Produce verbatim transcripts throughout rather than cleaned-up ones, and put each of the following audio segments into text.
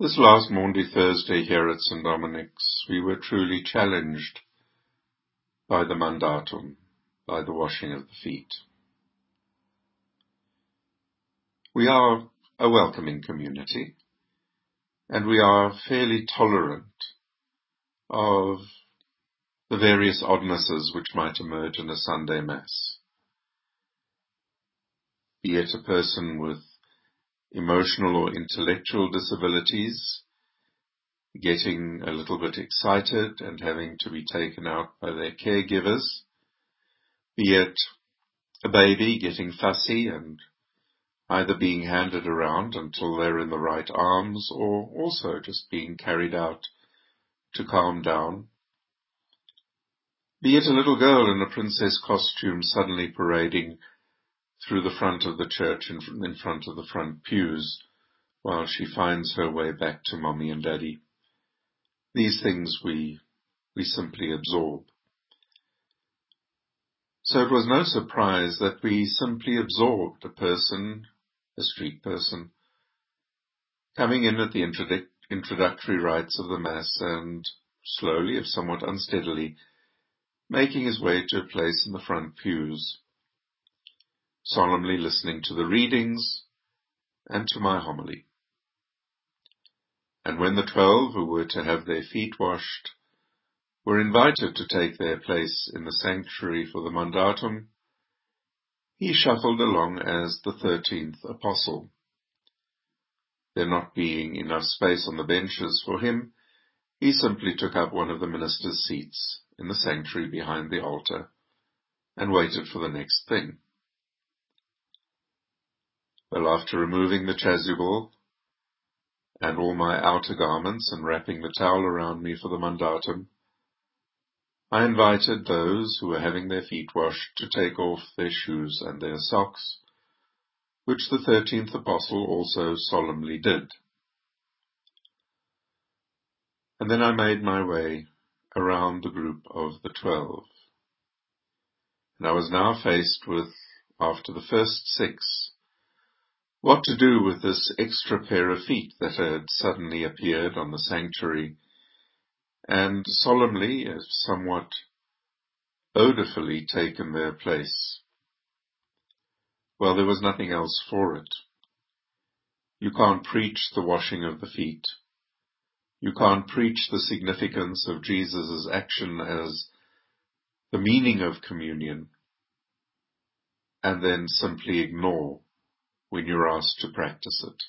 This last Maundy Thursday here at Saint Dominic's, we were truly challenged by the mandatum, by the washing of the feet. We are a welcoming community, and we are fairly tolerant of the various oddnesses which might emerge in a Sunday Mass. Be it a person with emotional or intellectual disabilities, getting a little bit excited and having to be taken out by their caregivers, be it a baby getting fussy and either being handed around until they're in the right arms or also just being carried out to calm down, be it a little girl in a princess costume suddenly parading through the front of the church in front of the front pews while she finds her way back to mommy and daddy. These things we we simply absorb. So it was no surprise that we simply absorbed a person, a street person, coming in at the introdu- introductory rites of the Mass and slowly, if somewhat unsteadily, making his way to a place in the front pews, solemnly listening to the readings and to my homily. And when the twelve who were to have their feet washed were invited to take their place in the sanctuary for the mandatum, he shuffled along as the thirteenth apostle. There not being enough space on the benches for him, he simply took up one of the ministers' seats in the sanctuary behind the altar and waited for the next thing. Well, after removing the chasuble and all my outer garments and wrapping the towel around me for the mandatum, I invited those who were having their feet washed to take off their shoes and their socks, which the thirteenth apostle also solemnly did. And then I made my way around the group of the twelve. And I was now faced with, after the first six, what to do with this extra pair of feet that had suddenly appeared on the sanctuary and solemnly, if somewhat odorfully, taken their place. Well, there was nothing else for it. You can't preach the washing of the feet. You can't preach the significance of Jesus' action as the meaning of communion and then simply ignore when you're asked to practice it.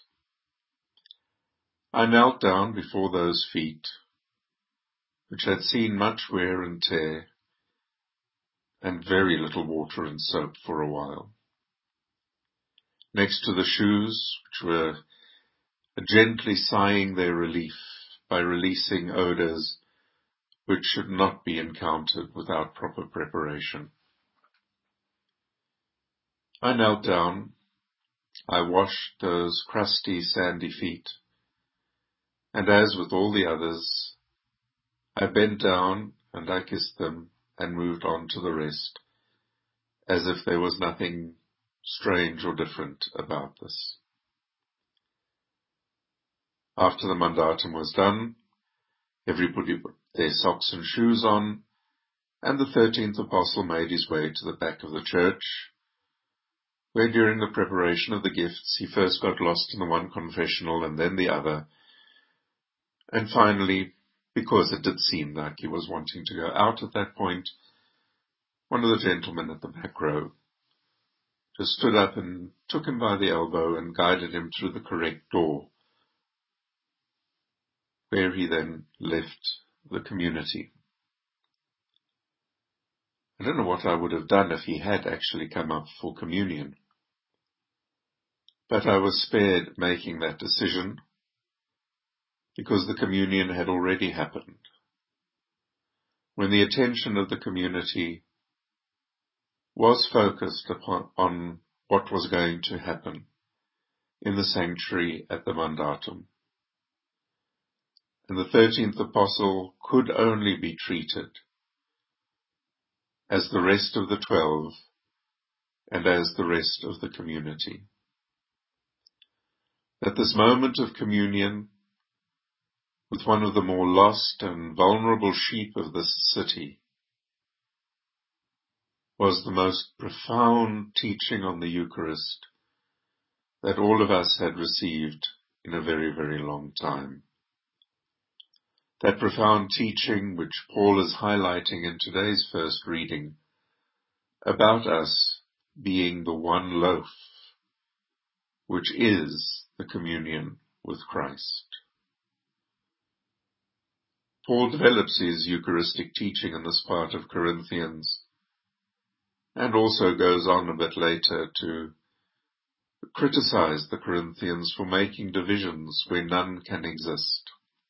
I knelt down before those feet, which had seen much wear and tear and very little water and soap for a while. Next to the shoes, which were gently sighing their relief by releasing odours which should not be encountered without proper preparation. I knelt down, I washed those crusty, sandy feet, and as with all the others, I bent down and I kissed them and moved on to the rest, as if there was nothing strange or different about this. After the mandatum was done, everybody put their socks and shoes on, and the thirteenth apostle made his way to the back of the church, where during the preparation of the gifts he first got lost in the one confessional and then the other, and finally, because it did seem like he was wanting to go out at that point, one of the gentlemen at the back row just stood up and took him by the elbow and guided him through the correct door, where he then left the community. I don't know what I would have done if he had actually come up for communion, but I was spared making that decision because the communion had already happened. When the attention of the community was focused upon on what was going to happen in the sanctuary at the mandatum, and the thirteenth apostle could only be treated as the rest of the twelve and as the rest of the community. At this moment of communion, with one of the more lost and vulnerable sheep of this city, was the most profound teaching on the Eucharist that all of us had received in a very, very long time. That profound teaching which Paul is highlighting in today's first reading about us being the one loaf, which is the communion with Christ. Paul develops his Eucharistic teaching in this part of Corinthians, and also goes on a bit later to criticize the Corinthians for making divisions where none can exist.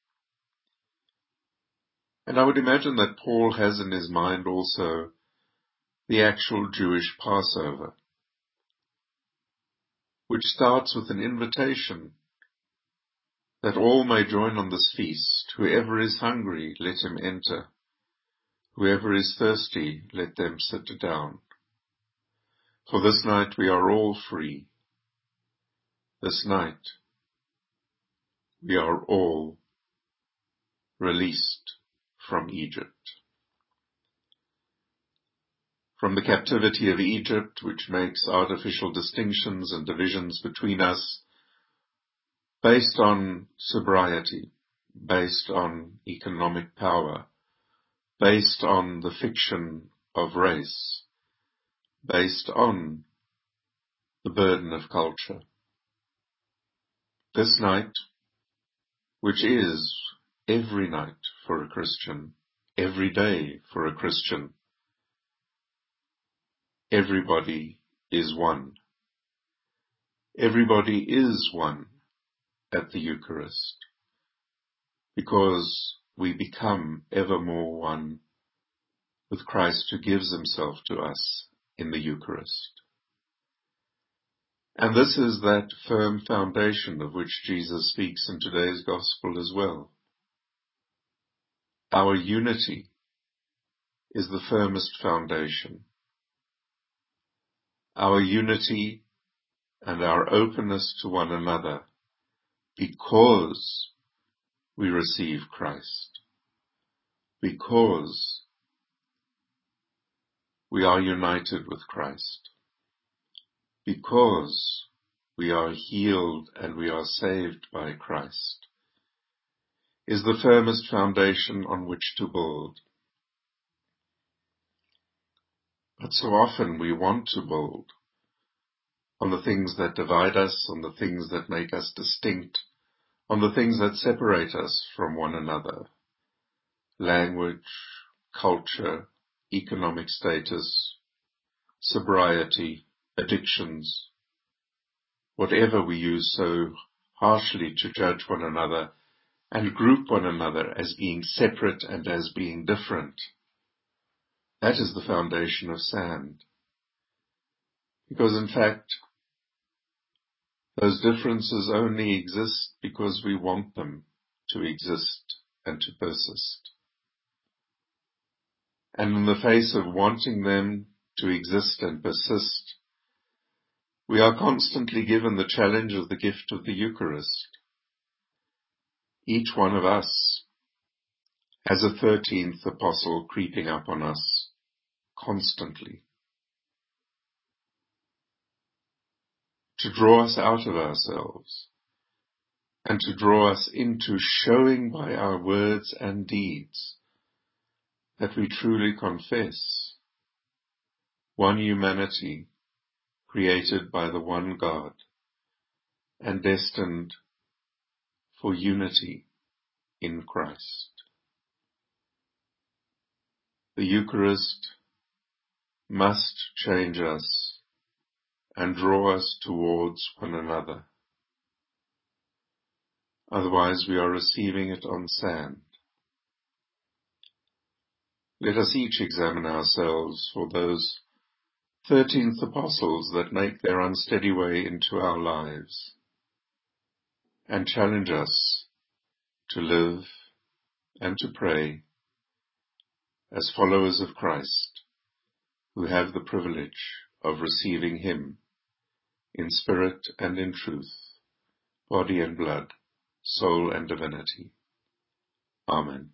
And I would imagine that Paul has in his mind also the actual Jewish Passover, which starts with an invitation that all may join on this feast. Whoever is hungry, let him enter. Whoever is thirsty, let them sit down. For this night we are all free. This night we are all released from Egypt. From the captivity of Egypt, which makes artificial distinctions and divisions between us based on sobriety, based on economic power, based on the fiction of race, based on the burden of culture. This night, which is every night for a Christian, every day for a Christian, everybody is one. Everybody is one at the Eucharist, because we become ever more one with Christ who gives himself to us in the Eucharist. And this is that firm foundation of which Jesus speaks in today's Gospel as well. Our unity is the firmest foundation. Our unity and our openness to one another because we receive Christ, because we are united with Christ, because we are healed and we are saved by Christ, is the firmest foundation on which to build. But so often we want to build on the things that divide us, on the things that make us distinct, on the things that separate us from one another. Language, culture, economic status, sobriety, addictions, whatever we use so harshly to judge one another and group one another as being separate and as being different. That is the foundation of sand. Because in fact, those differences only exist because we want them to exist and to persist. And in the face of wanting them to exist and persist, we are constantly given the challenge of the gift of the Eucharist. Each one of us has a thirteenth apostle creeping up on us constantly to draw us out of ourselves and to draw us into showing by our words and deeds that we truly confess one humanity created by the one God and destined for unity in Christ. The Eucharist must change us and draw us towards one another. Otherwise we are receiving it on sand. Let us each examine ourselves for those thirteenth apostles that make their unsteady way into our lives and challenge us to live and to pray as followers of Christ who have the privilege of receiving him in spirit and in truth, body and blood, soul and divinity. Amen.